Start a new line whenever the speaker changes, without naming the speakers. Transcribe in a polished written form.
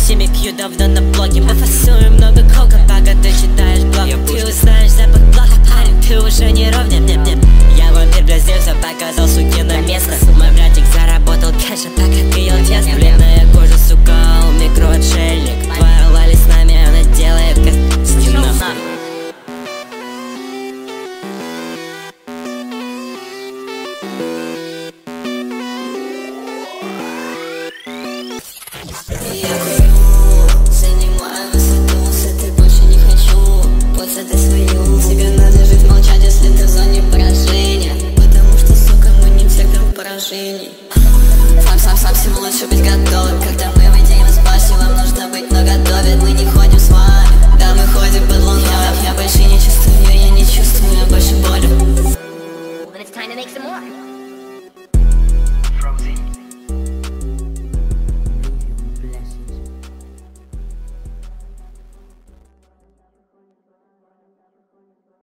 всеми пью давно на блоге. Мы фасуем много кока, пока ты читаешь блог. Ты узнаешь запах блока, парень, ты уже не ровня мне.